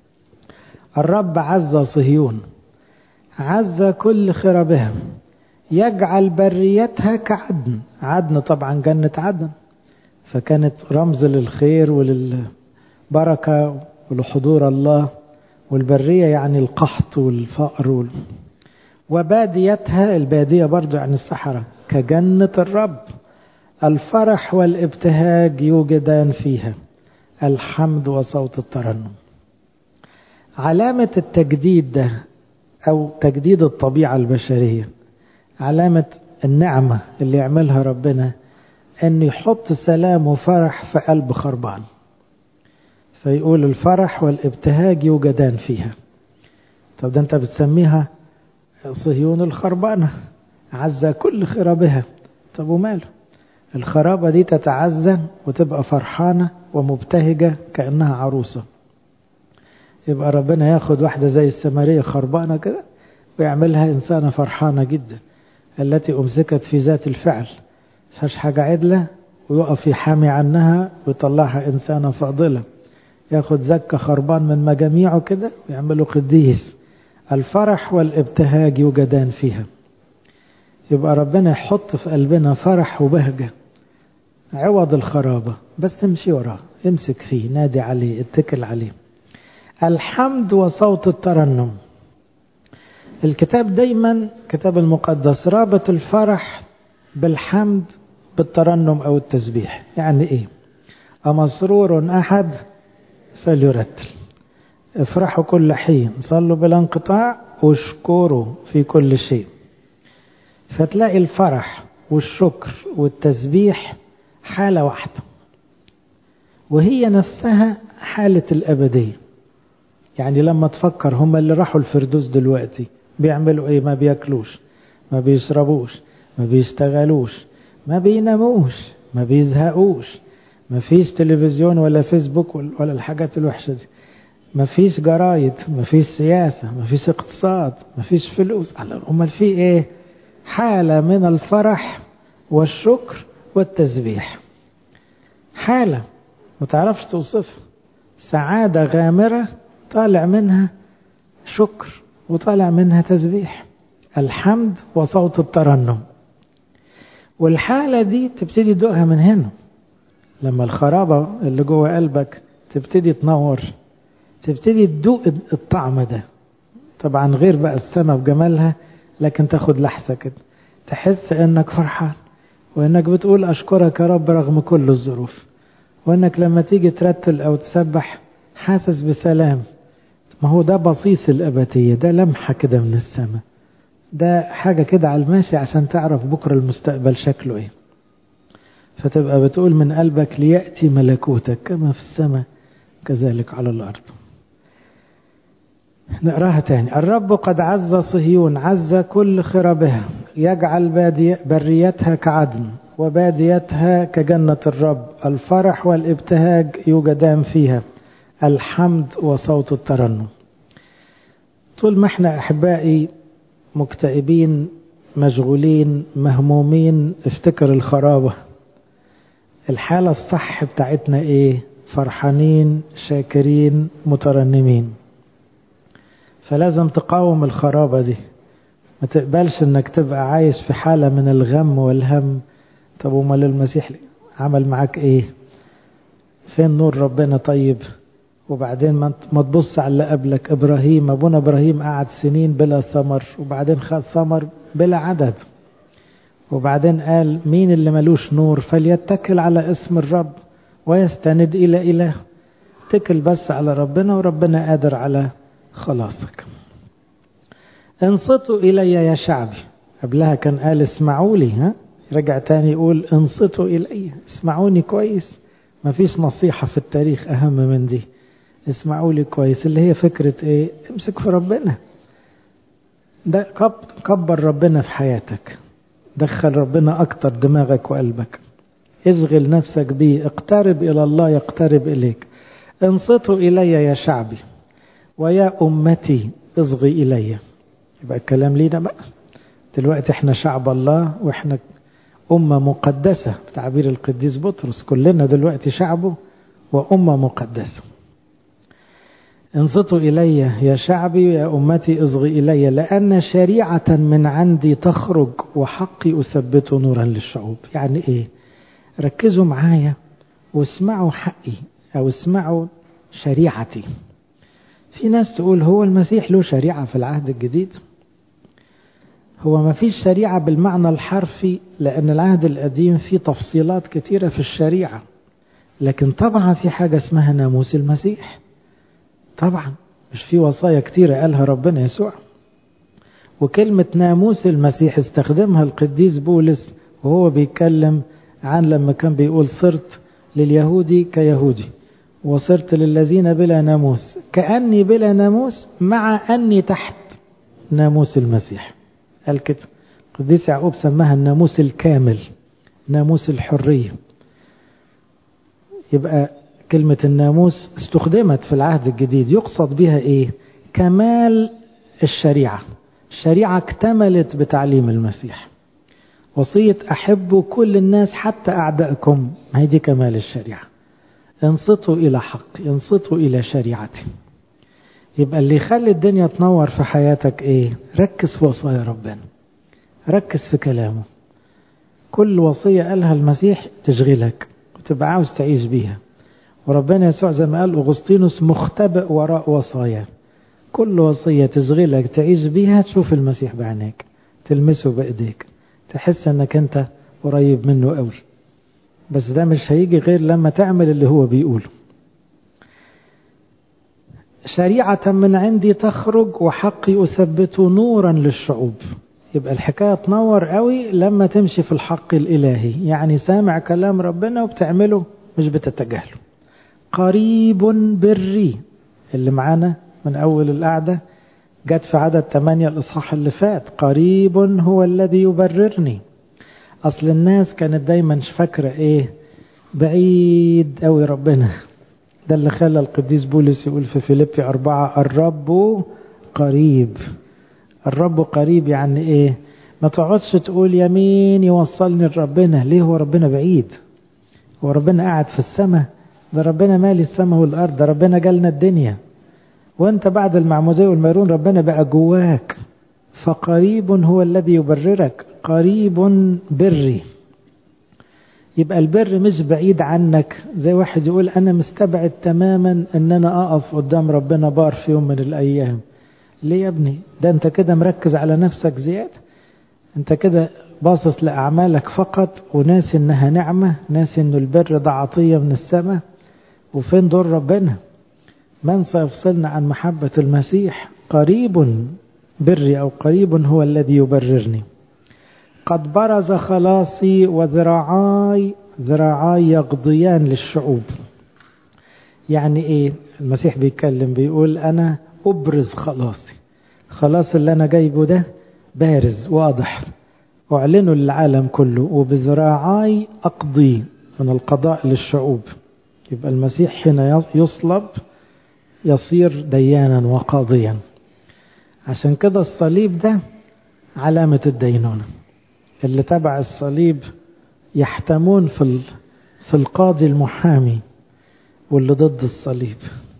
الرب عز صهيون، عز كل خربها، يجعل بريتها كعدن. عدن طبعا جنة عدن، فكانت رمز للخير وللبركة ولحضور الله. والبرية يعني القحط والفقر وال... وباديتها، البادية برضو يعني الصحراء، كجنة الرب. الفرح والابتهاج يوجدان فيها، الحمد وصوت الترنم. علامة التجديد ده أو تجديد الطبيعة البشرية، علامة النعمة اللي يعملها ربنا أن يحط سلام وفرح في قلب خربان. فيقول الفرح والابتهاج يوجدان فيها. طب ده أنت بتسميها صهيون الخربانة، عزى كل خرابها. طب وماله؟ الخرابة دي تتعزى وتبقى فرحانة ومبتهجة كأنها عروسة. يبقى ربنا ياخد واحدة زي السمارية خربانة كده ويعملها إنسانة فرحانة جدا، التي أمسكت في ذات الفعل، فيهاش حاجة عدلة، ويقف يحامي عنها ويطلعها إنسانة فاضلة. ياخد زكة خربان من مجاميعه كده ويعمله قديس. الفرح والابتهاج يوجدان فيها. يبقى ربنا يحط في قلبنا فرح وبهجة عوض الخرابة، بس امشي وراه، امسك فيه، نادي عليه، اتكل عليه. الحمد وصوت الترنم. الكتاب دايما، كتاب المقدس، رابط الفرح بالحمد بالترنم أو التسبيح. يعني إيه؟ أمسرور أحد فليرتل، افرحوا كل حين، صلوا بلا انقطاع، واشكروا في كل شيء. فتلاقي الفرح والشكر والتسبيح حالة واحدة، وهي نفسها حالة الأبدية. يعني لما تفكر هم اللي راحوا الفردوس دلوقتي بيعملوا ايه؟ ما بياكلوش، ما بيشربوش، ما بيشتغلوش، ما بيناموش، ما بيزهقوش، ما فيش تلفزيون ولا فيسبوك ولا الحاجات الوحشة دي، ما فيش جرايد، ما فيش سياسة، ما فيش اقتصاد، ما فيش فلوس. امال في ايه؟ حالة من الفرح والشكر والتسبيح، حالة ما تعرفش توصفها، سعادة غامرة طالع منها شكر وطالع منها تسبيح، الحمد وصوت الترنم. والحالة دي تبتدي تدوقها من هنا، لما الخرابة اللي جوه قلبك تبتدي تنور، تبتدي تدوق الطعم ده. طبعا غير بقى السماء بجمالها، لكن تاخد لحظة كده تحس انك فرحان، وانك بتقول اشكرك يا رب رغم كل الظروف، وانك لما تيجي ترتل او تسبح حاسس بسلام. ما هو ده بصيص الأبدية، ده لمحة كده من السماء، ده حاجة كده على الماشي عشان تعرف بكرة المستقبل شكله ايه. فتبقى بتقول من قلبك ليأتي ملكوتك كما في السماء كذلك على الأرض. نقراها تاني. الرب قد عز صهيون، عز كل خرابها، يجعل بريتها كعدن وباديتها كجنة الرب، الفرح والابتهاج يوجدان فيها، الحمد وصوت الترنم. طول ما احنا أحبائي مكتئبين مشغولين مهمومين، افتكر الخرابة. الحالة الصح بتاعتنا ايه؟ فرحانين شاكرين مترنمين. فلازم تقاوم الخرابة دي، ما تقبلش انك تبقى عايش في حالة من الغم والهم. طب ومال المسيح عمل معاك ايه؟ فين نور ربنا؟ طيب وبعدين ما تبص على اللي قبلك. ابراهيم ابونا ابراهيم قعد سنين بلا ثمر، وبعدين خد ثمر بلا عدد، وبعدين قال مين اللي ملوش نور؟ فليتكل على اسم الرب ويستند الى اله. اتكل بس على ربنا، وربنا قادر على خلاصك. انصتوا الي يا شعبي. قبلها كان قال اسمعوا لي، ها رجع تاني يقول انصتوا الي، اسمعوني كويس. ما فيش نصيحة في التاريخ اهم من دي، اسمعوا لي كويس. اللي هي فكرة ايه؟ امسك في ربنا، ده كبر ربنا في حياتك، دخل ربنا اكتر دماغك وقلبك، اشغل نفسك بيه، اقترب الى الله يقترب اليك. انصتوا الي يا شعبي ويا امتي اصغي الي. يبقى الكلام لينا بقى دلوقتي، احنا شعب الله واحنا امة مقدسة بتعبير القديس بطرس، كلنا دلوقتي شعبه وامة مقدسة. انصتوا إلي يا شعبي يا أمتي اصغي إلي، لأن شريعة من عندي تخرج وحقي أثبته نورا للشعوب. يعني إيه؟ ركزوا معايا واسمعوا حقي أو اسمعوا شريعتي. في ناس تقول هو المسيح له شريعة في العهد الجديد؟ هو ما فيش شريعة بالمعنى الحرفي، لأن العهد القديم فيه تفصيلات كتيرة في الشريعة، لكن طبعا في حاجة اسمها ناموس المسيح. طبعا مش في وصايا كتيرة قالها ربنا يسوع، وكلمة ناموس المسيح استخدمها القديس بولس وهو بيتكلم عن لما كان بيقول صرت لليهودي كيهودي وصرت للذين بلا ناموس، كأني بلا ناموس مع أني تحت ناموس المسيح. قال كده القديس يعقوب سماها الناموس الكامل، ناموس الحرية. يبقى كلمة الناموس استخدمت في العهد الجديد يقصد بها ايه؟ كمال الشريعة. الشريعة اكتملت بتعليم المسيح. وصية احبوا كل الناس حتى اعدائكم، هي دي كمال الشريعة. انصتوا الى حق، انصتوا الى شريعتي. يبقى اللي يخلي الدنيا تنور في حياتك ايه؟ ركز في وصايا ربنا، ركز في كلامه. كل وصية قالها المسيح تشغلك وتبقى عاوز تعيش بيها. وربنا يسوع زي ما قال أغسطينوس مختبئ وراء وصايا. كل وصية تشغلك تعيش بيها تشوف المسيح بعينيك، تلمسه بإيديك، تحس انك انت قريب منه قوي. بس ده مش هيجي غير لما تعمل اللي هو بيقوله. شريعة من عندي تخرج وحقي أثبته نورا للشعوب. يبقى الحكاية تنور قوي لما تمشي في الحق الإلهي، يعني سامع كلام ربنا وبتعمله مش بتتجاهله. قريب بري اللي معانا من أول القعدة جت في عدد ثمانية الإصحاح اللي فات، قريب هو الذي يبررني. أصل الناس كانت دايما فاكرة إيه؟ بعيد قوي ربنا. ده اللي خلى القديس بولس يقول في فيليبي أربعة الرب قريب. الرب قريب يعني إيه؟ ما تقعدش تقول يمين يوصلني لربنا، ليه؟ هو ربنا بعيد؟ هو ربنا قاعد في السماء؟ ده ربنا مالي السماء والأرض، ده ربنا جالنا الدنيا، وانت بعد المعمودية والميرون ربنا بقى جواك. فقريب هو الذي يبررك، قريب بري. يبقى البر مش بعيد عنك، زي واحد يقول أنا مستبعد تماما أن أنا أقف قدام ربنا بار في يوم من الأيام. ليه يا ابني؟ ده أنت كده مركز على نفسك زيادة، أنت كده باصص لأعمالك فقط وناسي أنها نعمة، ناسي أن البر ده عطية من السماء. وفين دور ربنا؟ من سيفصلنا عن محبة المسيح؟ قريب بري أو قريب هو الذي يبررني. قد برز خلاصي وذراعاي ذراعاي يقضيان للشعوب. يعني ايه؟ المسيح بيتكلم بيقول انا ابرز خلاصي، خلاص اللي انا جايبه ده بارز واضح، اعلنه للعالم كله، وبذراعاي اقضي من القضاء للشعوب. يبقى المسيح حين يصلب يصير ديانا وقاضيا. عشان كده الصليب ده علامة الدينونة. اللي تبع الصليب يحتمون في في القاضي المحامي، واللي ضد الصليب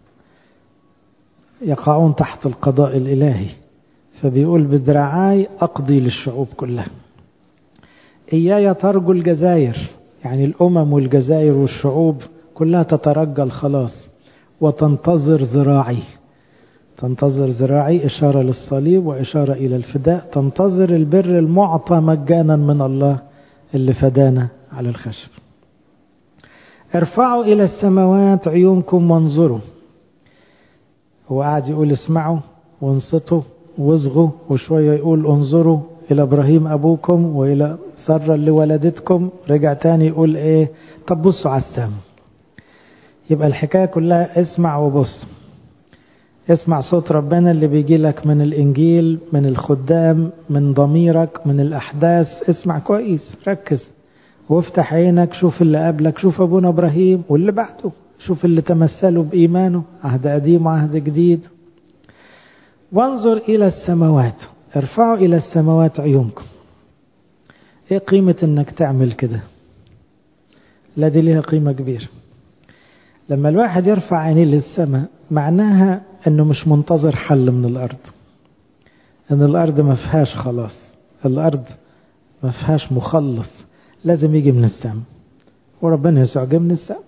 يقعون تحت القضاء الإلهي. فبيقول بذراعاي أقضي للشعوب كلها. إياي ترجو الجزائر، يعني الأمم والجزائر والشعوب كلها تترجى الخلاص وتنتظر ذراعي. تنتظر ذراعي إشارة للصليب وإشارة إلى الفداء، تنتظر البر المعطى مجانا من الله اللي فدانا على الخشب. ارفعوا إلى السماوات عيونكم وانظروا. هو قاعد يقول اسمعوا وانصتوا واصغوا، وشوية يقول انظروا إلى إبراهيم أبوكم وإلى سارة اللي ولدتكم، رجع تاني يقول إيه؟ طب بصوا على السماء. يبقى الحكاية كلها اسمع وبص. اسمع صوت ربنا اللي بيجي لك من الإنجيل، من الخدام، من ضميرك، من الأحداث. اسمع كويس، ركز وافتح عينك، شوف اللي قبلك، شوف أبونا إبراهيم واللي بعده، شوف اللي تمثلوا بإيمانه، عهد قديم وعهد جديد. وانظر إلى السماوات، ارفعوا إلى السماوات عيونكم. ايه قيمة انك تعمل كده؟ لا دي ليها قيمة كبيرة. لما الواحد يرفع عينيه للسماء معناها انه مش منتظر حل من الارض، ان الارض ما فيهاش خلاص، الارض ما فيهاش مخلص، لازم يجي من السماء. وربنا يسوع جه من السماء،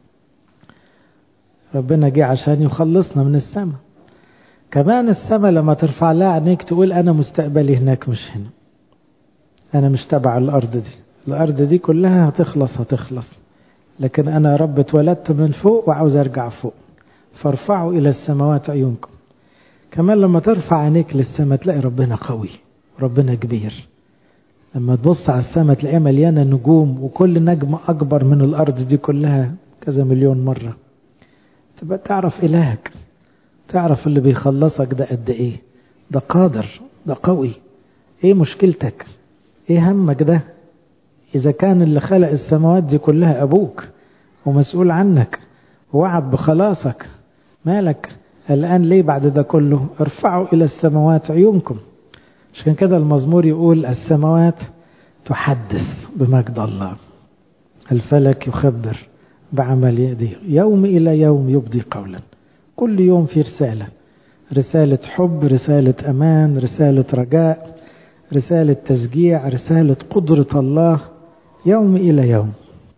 ربنا جه عشان يخلصنا من السماء. كمان السماء لما ترفع لها عينيك تقول انا مستقبلي هناك مش هنا، انا مش تبع الارض دي، الارض دي كلها هتخلص هتخلص، لكن انا يا رب اتولدت من فوق وعاوز ارجع فوق. فارفعوا الى السماوات عيونكم. كمان لما ترفع عينيك للسماء تلاقي ربنا قوي، ربنا كبير. لما تبص على السماء تلاقيها مليانة نجوم، وكل نجم اكبر من الارض دي كلها كذا مليون مرة. تبقى تعرف الهك، تعرف اللي بيخلصك ده قد ايه، ده قادر، ده قوي. ايه مشكلتك؟ ايه همك ده؟ اذا كان اللي خلق السماوات دي كلها ابوك ومسؤول عنك ووعد بخلاصك، مالك الآن ليه بعد ده كله؟ ارفعوا إلى السماوات عيونكم. عشان كده المزمور يقول السماوات تحدث بمجد الله، الفلك يخبر بعمل يديه، يوم إلى يوم يبدي قولا. كل يوم في رسالة، رسالة حب، رسالة أمان، رسالة رجاء، رسالة تشجيع، رسالة قدرة الله، يوم إلى يوم.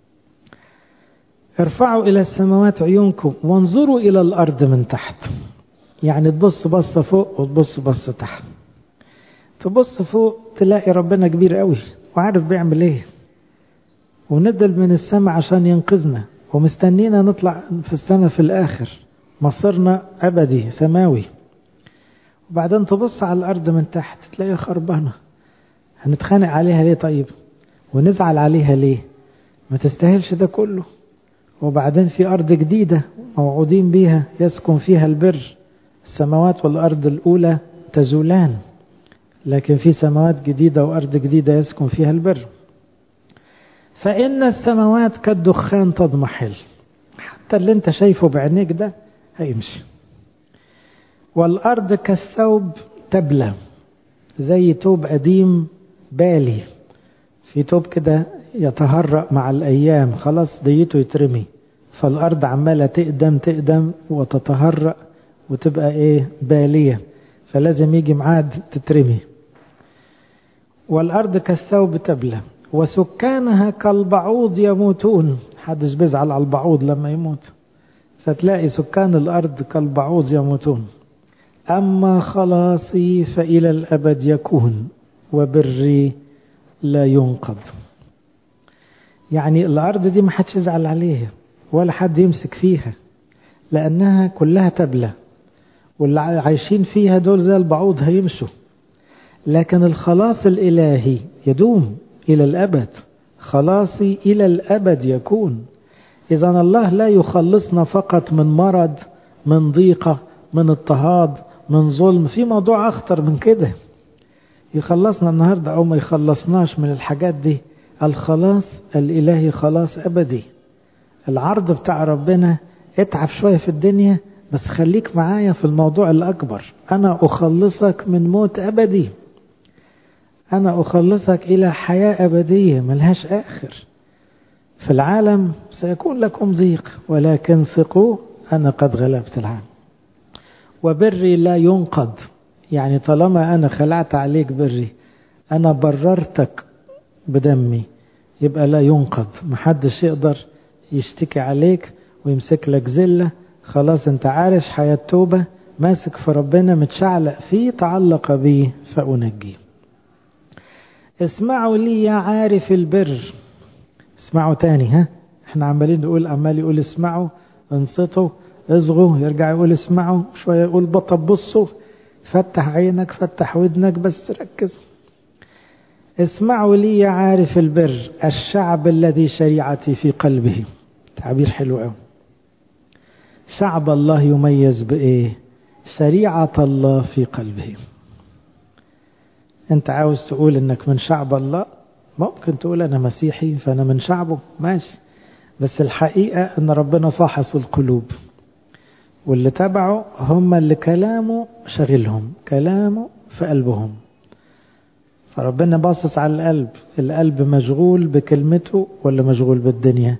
ارفعوا إلى السماوات عيونكم وانظروا إلى الأرض من تحت. يعني تبص بصة فوق وتبص بصة تحت. تبص فوق تلاقي ربنا كبير قوي وعارف بيعمل ايه، وندل من السماء عشان ينقذنا، ومستنينا نطلع في السماء في الآخر، مصيرنا أبدي سماوي. وبعدين تبص على الأرض من تحت تلاقيها خربانة، هنتخانق عليها ليه طيب؟ ونزعل عليها ليه؟ ما تستاهلش ده كله. وبعدين في أرض جديدة موعودين بيها يسكن فيها البر. السماوات والأرض الأولى تزولان، لكن في سماوات جديدة وأرض جديدة يسكن فيها البر. فإن السماوات كالدخان تضمحل، حتى اللي انت شايفه بعينيك ده هيمشي. والأرض كالثوب تبلى، زي توب قديم بالي، في توب كده يتهرأ مع الأيام، خلاص ديته يترمي. فالأرض عمالة تقدم تقدم وتتهرأ وتبقى إيه؟ بالية، فلازم يجي معاد تترمي. والأرض كالثوب تبلى وسكانها كالبعوض يموتون. حدش بيزعل على البعوض لما يموت، فتلاقي سكان الأرض كالبعوض يموتون. أما خلاصي فإلى الأبد يكون، وبري لا ينقض. يعني الأرض دي ما حدش يزعل عليها ولا حد يمسك فيها، لأنها كلها تبلى، واللي عايشين فيها دول زي البعوض هيمشوا. لكن الخلاص الإلهي يدوم إلى الأبد، خلاصي إلى الأبد يكون. إذن الله لا يخلصنا فقط من مرض، من ضيقة، من اضطهاد، من ظلم، في موضوع أخطر من كده. يخلصنا النهاردة أو ما يخلصناش من الحاجات دي، الخلاص الإلهي خلاص أبدي. العرض بتاع ربنا اتعب شوية في الدنيا، بس خليك معايا في الموضوع الأكبر. أنا أخلصك من موت أبدي، أنا أخلصك إلى حياة أبدية ملهاش آخر. في العالم سيكون لكم ضيق، ولكن ثقوا أنا قد غلبت العالم. وبري لا ينقض، يعني طالما أنا خلعت عليك بري، أنا بررتك بدمي، يبقى لا ينقض. محدش يقدر يشتكي عليك ويمسك لك زلة. خلاص انت عارف حياة توبة، ماسك في ربنا، متشعلق فيه، تعلق بيه فأنجيه. اسمعوا لي يا عارف البر. اسمعوا تاني، ها احنا عمالين نقول، عمال يقول اسمعوا، انصتوا، اصغوا، يرجع يقول اسمعوا، شوية يقول بطب بصوا، فتح عينك فتح ودنك بس ركز. اسمعوا لي يا عارف البر، الشعب الذي شريعتي في قلبه. تعبير حلو قوي. شعب الله يميز بإيه؟ شريعة الله في قلبه. انت عاوز تقول انك من شعب الله، ممكن تقول انا مسيحي فانا من شعبه، ماشي، بس الحقيقة ان ربنا فاحص القلوب، واللي تبعه هم اللي كلامه شغلهم، كلامه في قلبهم. فربنا باصص على القلب، القلب مشغول بكلمته ولا مشغول بالدنيا؟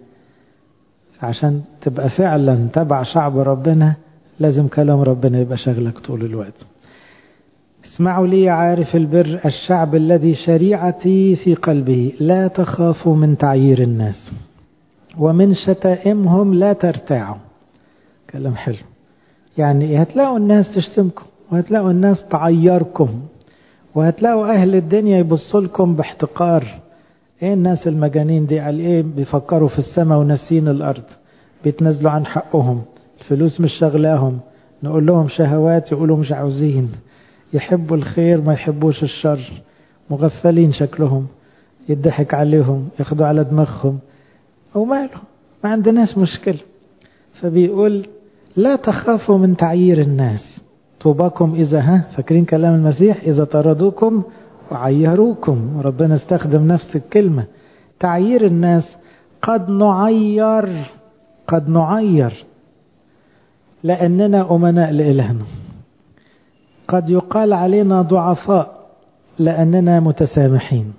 عشان تبقى فعلا تبع شعب ربنا لازم كلام ربنا يبقى شغلك طول الوقت. اسمعوا لي عارف البر، الشعب الذي شريعتي في قلبه، لا تخافوا من تعيير الناس ومن شتائمهم لا ترتاعوا. كلام حلو. يعني هتلاقوا الناس تشتمكم، وهتلاقوا الناس تعيركم، وهتلاقوا أهل الدنيا يبصوا لكم باحتقار. ايه الناس المجانين دي؟ قال ايه؟ بيفكروا في السماء وناسين الأرض، بيتنزلوا عن حقهم، الفلوس مش شغلاهم، نقول لهم شهوات يقولوا مش عاوزين، يحبوا الخير ما يحبوش الشر، مغفلين شكلهم، يضحك عليهم، ياخدوا على دماغهم، وماله، ما عندناش مشكلة. فبيقول لا تخافوا من تعيير الناس، طوباكم إذا، ها فاكرين كلام المسيح، إذا طردوكم وعيروكم. ربنا استخدم نفس الكلمة، تعيير الناس. قد نعير، قد نعير لأننا أمناء لإلهنا. قد يقال علينا ضعفاء لأننا متسامحين.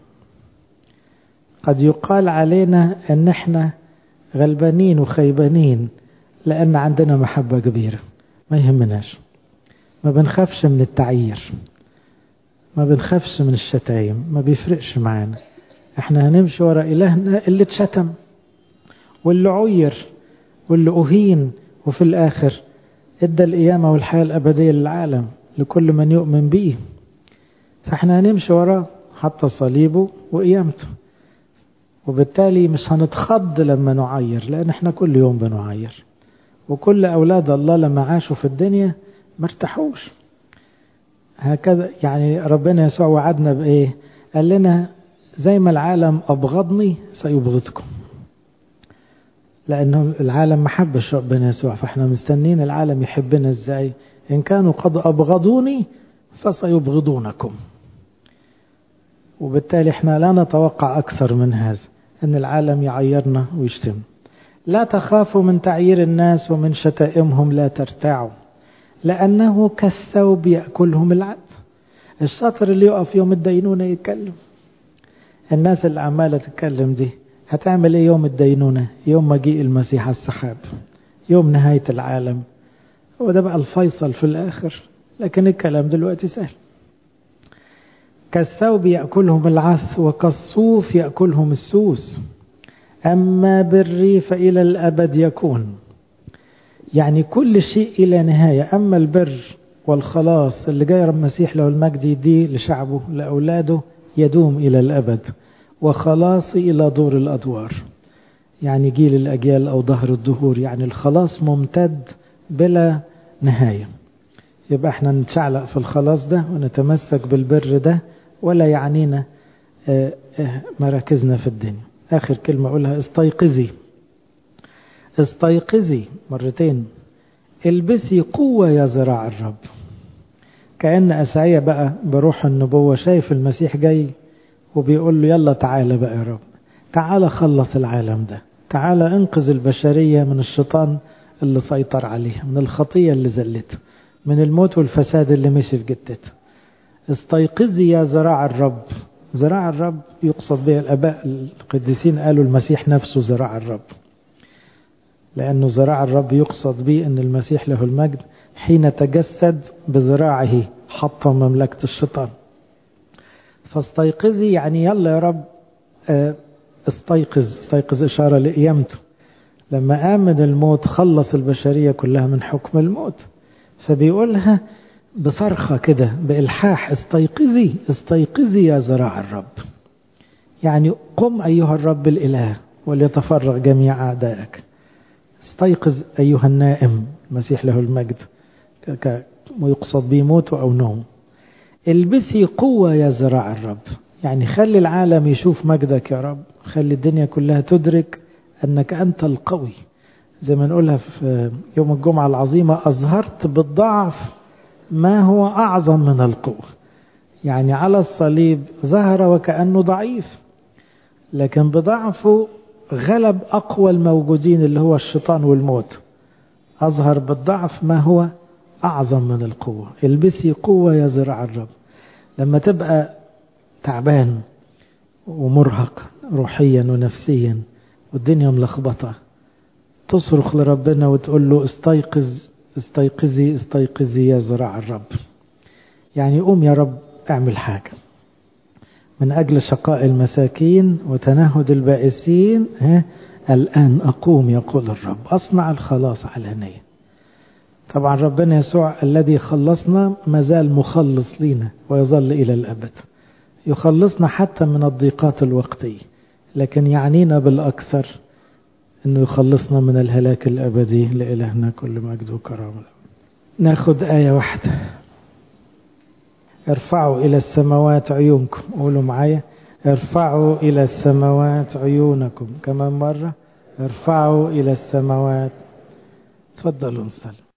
قد يقال علينا أن احنا غلبانين وخيبانين لأن عندنا محبة كبيرة. ما يهمناش، ما بنخافش من التعيير، ما بنخافش من الشتايم، ما بيفرقش معانا. احنا هنمشي ورا إلهنا اللي اتشتم واللي عير واللي أهين، وفي الآخر ادى القيامة والحياة الأبدية للعالم لكل من يؤمن به. فاحنا هنمشي وراه حتى صليبه وقيامته. وبالتالي مش هنتخض لما نعير، لأن احنا كل يوم بنعير، وكل أولاد الله لما عاشوا في الدنيا ما ارتاحوش. هكذا يعني ربنا يسوع وعدنا بإيه؟ قال لنا زي ما العالم أبغضني سيبغضكم، لأنه العالم ما حبش ربنا يسوع، فإحنا مستنين العالم يحبنا إزاي؟ إن كانوا قد أبغضوني فسيبغضونكم. وبالتالي إحنا لا نتوقع أكثر من هذا، أن العالم يعيرنا ويشتم. لا تخافوا من تعيير الناس ومن شتائمهم لا ترتاعوا، لأنه كالثوب يأكلهم العد. الشاطر اللي يقف يوم الدينونة يتكلم. الناس اللي عمالة تتكلم دي هتعمل ايه يوم الدينونة؟ يوم مجيء المسيح على السحاب، يوم نهاية العالم، هو ده بقى الفيصل في الآخر. لكن الكلام دلوقتي سهل. كالثوب يأكلهم العث وكالصوف يأكلهم السوس، أما بري فإلى الأبد يكون. يعني كل شيء إلى نهاية. أما البر والخلاص اللي جاي رب المسيح له المجد يديه لشعبه لأولاده يدوم إلى الأبد، وخلاصي إلى دور الأدوار، يعني جيل الأجيال أو ظهر الدهور. يعني الخلاص ممتد بلا نهاية. يبقى احنا نتشعلق في الخلاص ده ونتمسك بالبر ده، ولا يعنينا مراكزنا في الدنيا. آخر كلمة أقولها، استيقظي. استيقظي مرتين. البسي قوة يا ذراع الرب. كأن أسعية بقى بروح النبوة شايف المسيح جاي وبيقول له يلا تعالى بقى يا رب، تعالى خلص العالم ده، تعالى انقذ البشرية من الشيطان اللي سيطر عليها، من الخطية اللي زلت، من الموت والفساد اللي مشي في جدتها. استيقظي يا ذراع الرب. ذراع الرب يقصد به الآباء القديسين قالوا المسيح نفسه ذراع الرب، لأنه ذراع الرب يقصد به أن المسيح له المجد حين تجسد بذراعه حطم مملكة الشيطان. فاستيقظي يعني يلا يا رب استيقظ. استيقظ إشارة لقيامته، لما قام من الموت خلص البشرية كلها من حكم الموت. فبيقولها بصرخة كده بإلحاح، استيقظي استيقظي يا ذراع الرب. يعني قم أيها الرب الإله وليتفرغ جميع أعدائك. استيقظ أيها النائم، المسيح له المجد ويقصد به موت أو نوم. البسي قوة يا ذراع الرب، يعني خلي العالم يشوف مجدك يا رب، خلي الدنيا كلها تدرك أنك أنت القوي. زي ما نقولها في يوم الجمعة العظيمة، أظهرت بالضعف ما هو أعظم من القوة. يعني على الصليب ظهر وكأنه ضعيف، لكن بضعفه غلب أقوى الموجودين اللي هو الشيطان والموت. أظهر بالضعف ما هو أعظم من القوة. البسي قوة يا ذراع الرب. لما تبقى تعبان ومرهق روحيا ونفسيا والدنيا ملخبطة، تصرخ لربنا وتقول له استيقظ استيقظي استيقظي يا ذراع الرب. يعني قوم يا رب اعمل حاجة من أجل شقاء المساكين وتنهد البائسين. ها الآن أقوم يقول الرب، أصنع الخلاص علانية. طبعا ربنا يسوع الذي خلصنا مازال مخلص لينا ويظل إلى الأبد، يخلصنا حتى من الضيقات الوقتية، لكن يعنينا بالأكثر أنه يخلصنا من الهلاك الأبدي. لإلهنا كل مجد وكرامة. ناخد آية واحدة، ارفعوا إلى السماوات عيونكم. قولوا معايا، ارفعوا إلى السماوات عيونكم. كمان مرة، ارفعوا إلى السماوات. تفضلوا نصلي.